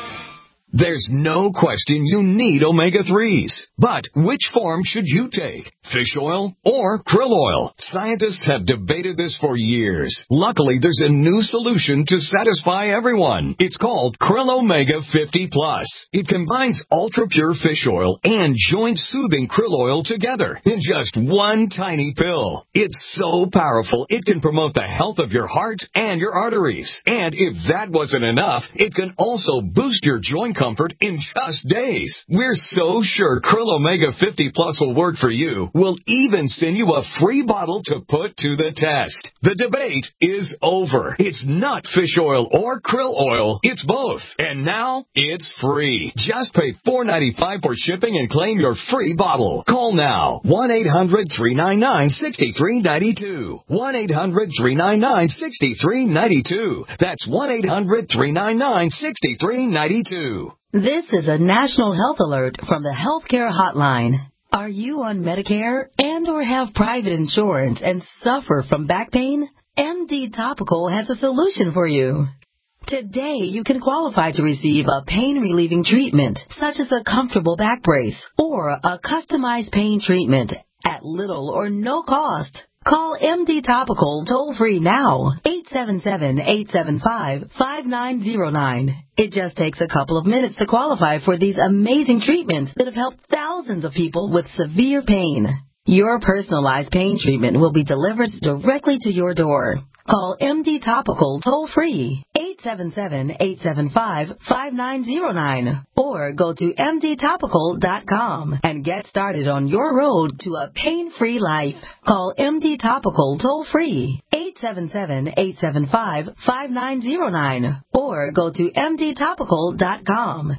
There's no question you need omega threes. But which form should you take? Fish oil or krill oil? Scientists have debated this for years. Luckily, there's a new solution to satisfy everyone. It's called Krill Omega fifty plus. It combines ultra-pure fish oil and joint-soothing krill oil together in just one tiny pill. It's so powerful, it can promote the health of your heart and your arteries. And if that wasn't enough, it can also boost your joint comfort in just days. We're so sure Krill Omega fifty plus will work for you. We'll even send you a free bottle to put to the test. The debate is over. It's not fish oil or krill oil. It's both. And now it's free. Just pay four dollars and ninety-five cents for shipping and claim your free bottle. Call now. one eight hundred three nine nine six three nine two. one eight hundred three nine nine six three nine two. That's one eight hundred three nine nine six three nine two. This is a national health alert from the Healthcare Hotline. Are you on Medicare and or have private insurance and suffer from back pain? M D Topical has a solution for you. Today, you can qualify to receive a pain-relieving treatment, such as a comfortable back brace or a customized pain treatment at little or no cost. Call M D Topical toll-free now, eight seven seven, eight seven five, five nine zero nine. It just takes a couple of minutes to qualify for these amazing treatments that have helped thousands of people with severe pain. Your personalized pain treatment will be delivered directly to your door. Call M D Topical toll-free, eight seven seven, eight seven five, five nine zero nine, or go to M D topical dot com and get started on your road to a pain-free life. Call M D Topical toll-free, eight seven seven, eight seven five, five nine zero nine, or go to M D topical dot com.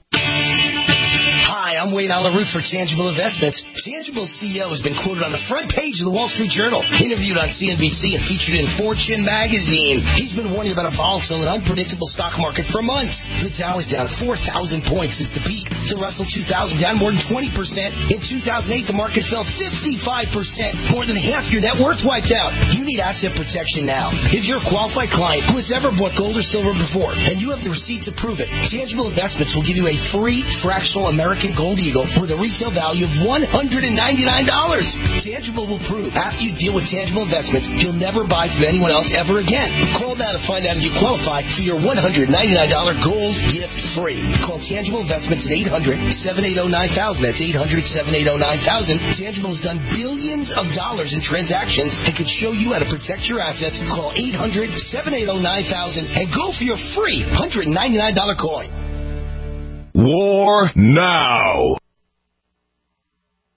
Hi, I'm Wayne Allyn Root for Tangible Investments. Tangible's C E O has been quoted on the front page of the Wall Street Journal, interviewed on C N B C, and featured in Fortune magazine. He's been warning about a volatile and unpredictable stock market for months. The Dow is down four thousand points since the peak. The Russell two thousand down more than twenty percent. In two thousand eight, the market fell fifty-five percent. More than half your net worth wiped out. You need asset protection now. If you're a qualified client who has ever bought gold or silver before, and you have the receipts to prove it, Tangible Investments will give you a free fractional American Gold Eagle with a retail value of one hundred ninety-nine dollars. Tangible will prove after you deal with Tangible Investments, you'll never buy from anyone else ever again. Call now to find out if you qualify for your one hundred ninety-nine dollars gold gift free. Call Tangible Investments at eight hundred, seven eight zero, nine thousand. That's eight hundred, seven eight zero, nine thousand. Tangible has done billions of dollars in transactions and could show you how to protect your assets. Call eight hundred, seven eight zero, nine thousand and go for your free one hundred ninety-nine dollars coin. War Now.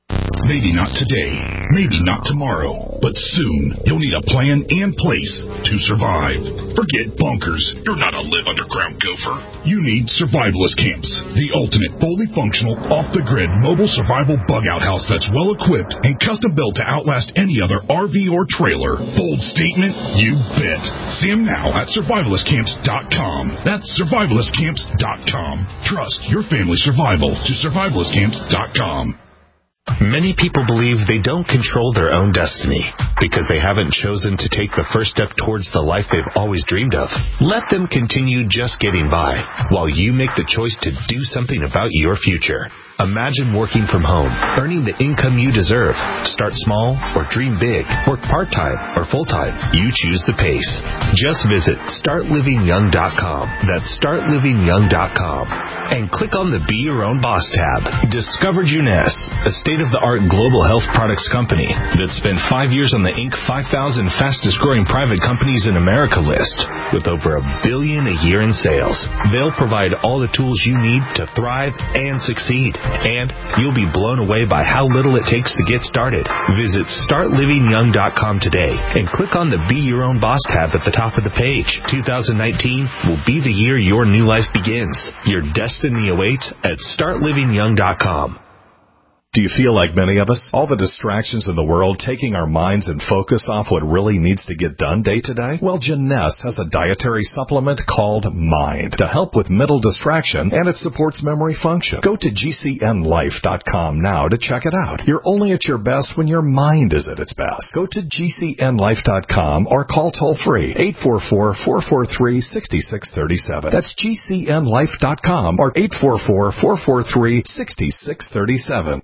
Maybe not today, maybe not tomorrow, but soon you'll need a plan in place to survive. Forget bunkers. You're not a live underground gopher. You need survivalist camps, the ultimate fully functional, off-the-grid mobile survival bug-out house that's well-equipped and custom-built to outlast any other R V or trailer. Bold statement? You bet. See them now at survivalist camps dot com. That's survivalist camps dot com. Trust your family's survival to survivalist camps dot com. Many people believe they don't control their own destiny because they haven't chosen to take the first step towards the life they've always dreamed of. Let them continue just getting by while you make the choice to do something about your future. Imagine working from home, earning the income you deserve. Start small or dream big. Work part-time or full-time. You choose the pace. Just visit start living young dot com. That's start living young dot com. And click on the Be Your Own Boss tab. Discover Juness, a state-of-the-art global health products company that spent five years on the Inc five thousand fastest-growing private companies in America list with over a billion a year in sales. They'll provide all the tools you need to thrive and succeed. And you'll be blown away by how little it takes to get started. Visit start living young dot com today and click on the Be Your Own Boss tab at the top of the page. two thousand nineteen will be the year your new life begins. Your destiny awaits at start living young dot com. Do you feel like many of us? All the distractions in the world taking our minds and focus off what really needs to get done day to day? Well, Juness has a dietary supplement called Mind to help with mental distraction, and it supports memory function. Go to G C N life dot com now to check it out. You're only at your best when your mind is at its best. Go to G C N life dot com or call toll-free eight four four, four four three, six six three seven. That's G C N life dot com or eight four four, four four three, six six three seven.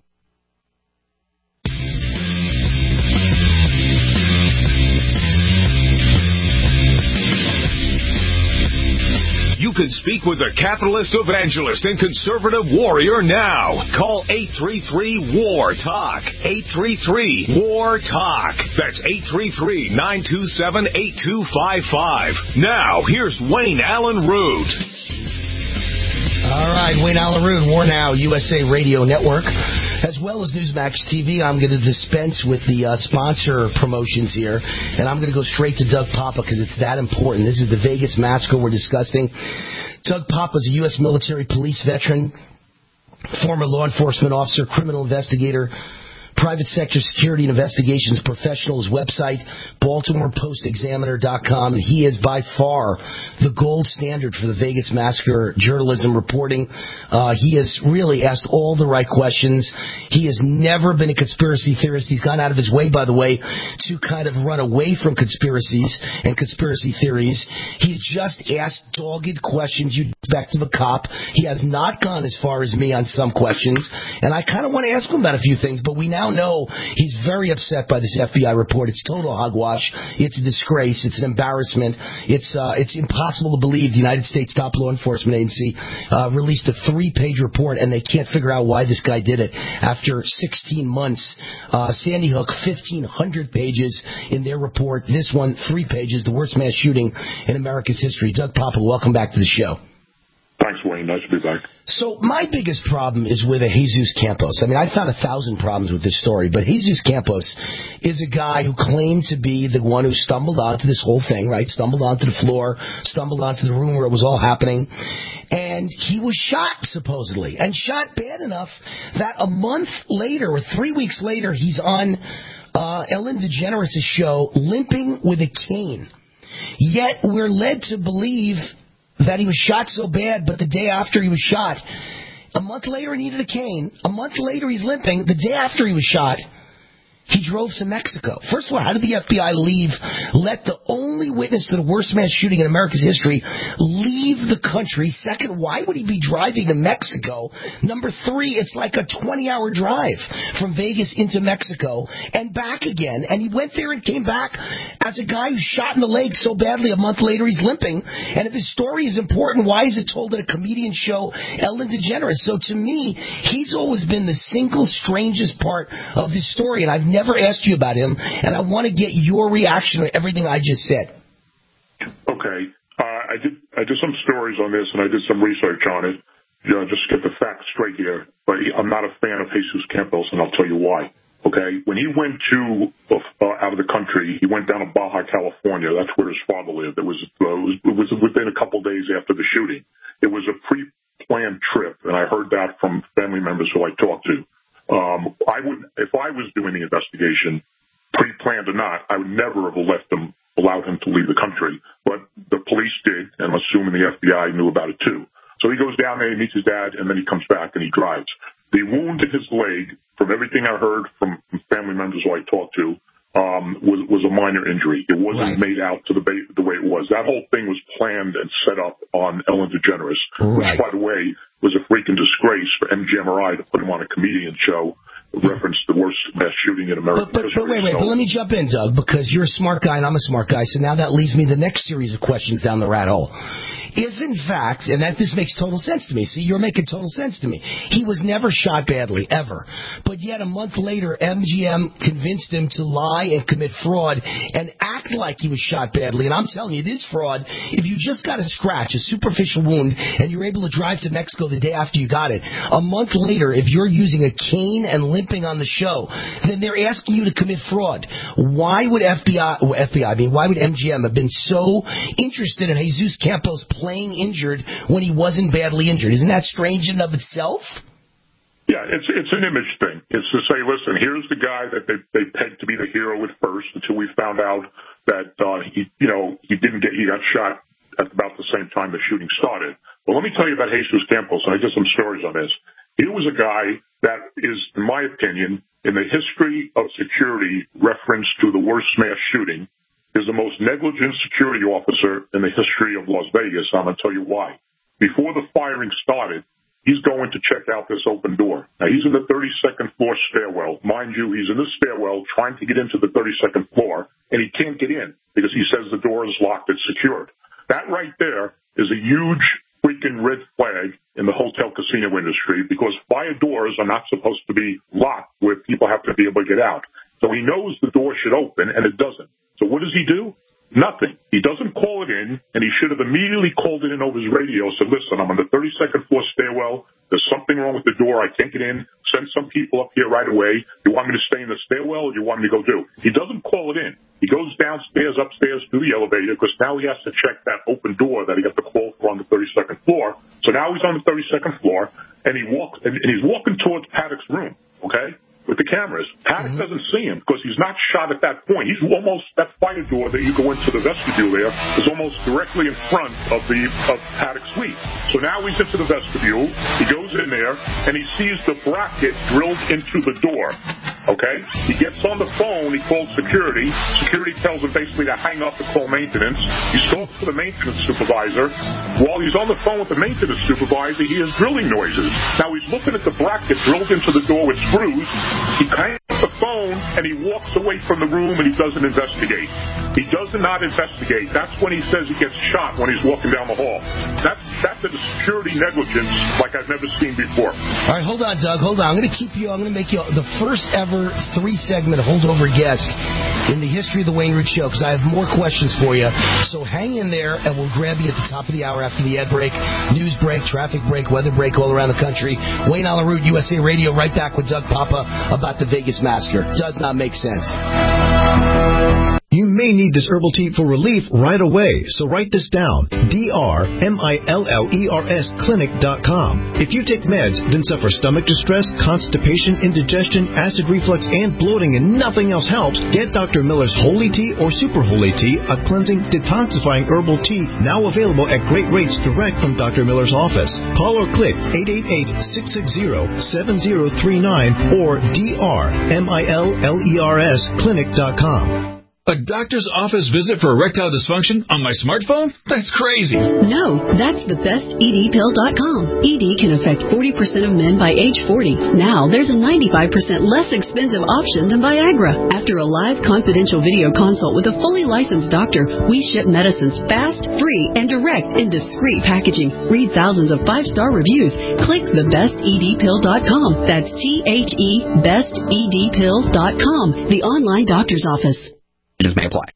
You can speak with a capitalist evangelist and conservative warrior now. Call eight three three, W A R, TALK. eight three three, W A R, TALK. That's eight three three, nine two seven, eight two five five. Now, here's Wayne Allen Root. All right, Wayne Allen Root, War Now, U S A Radio Network, as well as Newsmax T V. I'm going to dispense with the uh, sponsor promotions here, and I'm going to go straight to Doug Papa because it's that important. This is the Vegas massacre we're discussing. Doug Papa is a U S military police veteran, former law enforcement officer, criminal investigator, private sector security and investigations professional. His website, Baltimore Post Examiner dot com. And he is by far the gold standard for the Vegas Massacre journalism reporting. Uh, he has really asked all the right questions. He has never been a conspiracy theorist. He's gone out of his way, by the way, to kind of run away from conspiracies and conspiracy theories. He's just asked dogged questions you'd expect of a cop. He has not gone as far as me on some questions. And I kind of want to ask him about a few things, but we now know he's very upset by this F B I report. It's total hogwash. It's a disgrace. It's an embarrassment. It's uh, it's impossible to believe the United States top law enforcement agency uh, released a three-page report, and they can't figure out why this guy did it after sixteen months. Uh, Sandy Hook, fifteen hundred pages in their report. This one, three pages, the worst mass shooting in America's history. Doug Papa, welcome back to the show. Thanks, Wayne. Nice to be back. So my biggest problem is with a Jesus Campos. I mean, I found a thousand problems with this story, but Jesus Campos is a guy who claimed to be the one who stumbled onto this whole thing, right? Stumbled onto the floor, stumbled onto the room where it was all happening. And he was shot, supposedly, and shot bad enough that a month later or three weeks later, he's on uh, Ellen DeGeneres' show limping with a cane. Yet we're led to believe that he was shot so bad, but the day after he was shot, a month later he needed a cane. A month later he's limping. The day after he was shot, he drove to Mexico. First of all, how did the F B I leave, let the only witness to the worst mass shooting in America's history leave the country? Second, why would he be driving to Mexico? Number three, it's like a twenty-hour drive from Vegas into Mexico and back again. And he went there and came back as a guy who's shot in the leg so badly a month later he's limping. And if his story is important, why is it told at a comedian show, Ellen DeGeneres? So to me, he's always been the single strangest part of this story, and I've never asked you about him, and I want to get your reaction to everything I just said. Okay. Uh, I did I did some stories on this, and I did some research on it, you know, just to get the facts straight here. But I'm not a fan of Jesus Campos, and I'll tell you why. Okay, when he went to uh, out of the country, he went down to Baja, California. That's where his father lived. It was, uh, it was it was within a couple days after the shooting. It was a pre-planned trip, and I heard that from family members who I talked to. Um, I would, if I was doing the investigation, pre-planned or not, I would never have let them allowed him to leave the country. But the police did, and I'm assuming the F B I knew about it too. So he goes down there, he meets his dad, and then he comes back and he drives. The wound in his leg, from everything I heard from family members who I talked to, um, was, was a minor injury. It wasn't right. made out to the, ba- the way it was. That whole thing was planned and set up on Ellen DeGeneres, right. which, by the way, was a freaking disgrace for M G M R I to put him on a comedian show. Reference the worst mass shooting in American but, but, history. But wait, wait, so, but let me jump in, Doug, because you're a smart guy and I'm a smart guy, so now that leads me to the next series of questions down the rat hole. If, in fact, and that this makes total sense to me, see, you're making total sense to me, he was never shot badly, ever, but yet a month later, M G M convinced him to lie and commit fraud and act like he was shot badly, and I'm telling you, this fraud, if you just got a scratch, a superficial wound, and you're able to drive to Mexico the day after you got it, a month later, if you're using a cane and limping on the show, then they're asking you to commit fraud. Why would F B I, well, F B I, I mean, why would M G M have been so interested in Jesus Campos playing injured when he wasn't badly injured? Isn't that strange in and of itself? Yeah, it's it's an image thing. It's to say, listen, here's the guy that they they pegged to be the hero at first until we found out that uh, he, you know, he didn't get, he got shot at about the same time the shooting started. Well, let me tell you about Jesus Campos, and I did some stories on this. He was a guy that is, in my opinion, in the history of security reference to the worst mass shooting, is the most negligent security officer in the history of Las Vegas. I'm going to tell you why. Before the firing started, he's going to check out this open door. Now, he's in the thirty-second floor stairwell. Mind you, he's in the stairwell trying to get into the thirty-second floor, and he can't get in because he says the door is locked, it's secured. That right there is a huge freaking red flag in the hotel casino industry, because fire doors are not supposed to be locked where people have to be able to get out. So he knows the door should open, and it doesn't. So what does he do? Nothing. He doesn't call it in, and he should have immediately called it in over his radio, said, listen, I'm on the thirty-second floor stairwell. There's something wrong with the door. I can't get in. Send some people up here right away. You want me to stay in the stairwell, or you want me to go do? He doesn't call it in. He goes downstairs, upstairs to the elevator, because now he has to check that open door that he got the call for on the thirty-second floor. So now he's on the thirty-second floor, and he walks, and, and he's walking towards Paddock's room, okay? With the cameras. Paddock mm-hmm. doesn't see him because he's not shot at that point. He's almost, that fighter door that you go into the vestibule there is almost directly in front of the of Paddock's suite. So now he's into the vestibule. He goes in there and he sees the bracket drilled into the door. Okay? He gets on the phone. He calls security. Security tells him basically to hang up and call maintenance. He talks to the maintenance supervisor. While he's on the phone with the maintenance supervisor, he hears drilling noises. Now he's looking at the bracket drilled into the door with screws. He hangs up the phone and he walks away from the room and he doesn't investigate. He does not investigate. That's when he says he gets shot when he's walking down the hall. That's that's a security negligence like I've never seen before. All right, hold on, Doug. Hold on. I'm going to keep you. I'm going to make you the first ever three-segment holdover guest in the history of the Wayne Root Show, because I have more questions for you. So hang in there, and we'll grab you at the top of the hour after the ad break, news break, traffic break, weather break all around the country. Wayne Allyn Root, U S A Radio, right back with Doug Papa about the Vegas Massacre. Does not make sense. You may need this herbal tea for relief right away, so write this down. D R M I L L E R S clinic dot com. If you take meds, then suffer stomach distress, constipation, indigestion, acid reflux, and bloating, and nothing else helps, get Doctor Miller's Holy Tea or Super Holy Tea, a cleansing, detoxifying herbal tea now available at great rates direct from Doctor Miller's office. Call or click eight eight eight, six six zero, seven zero three nine or D R M I L L E R S clinic dot com. A doctor's office visit for erectile dysfunction on my smartphone? That's crazy. No, that's the best E D pill dot com. E D can affect forty percent of men by age forty. Now, there's a ninety-five percent less expensive option than Viagra. After a live confidential video consult with a fully licensed doctor, we ship medicines fast, free, and direct in discreet packaging. Read thousands of five-star reviews. Click the best E D pill dot com. That's T H E best E D pill dot com, the online doctor's office. May apply.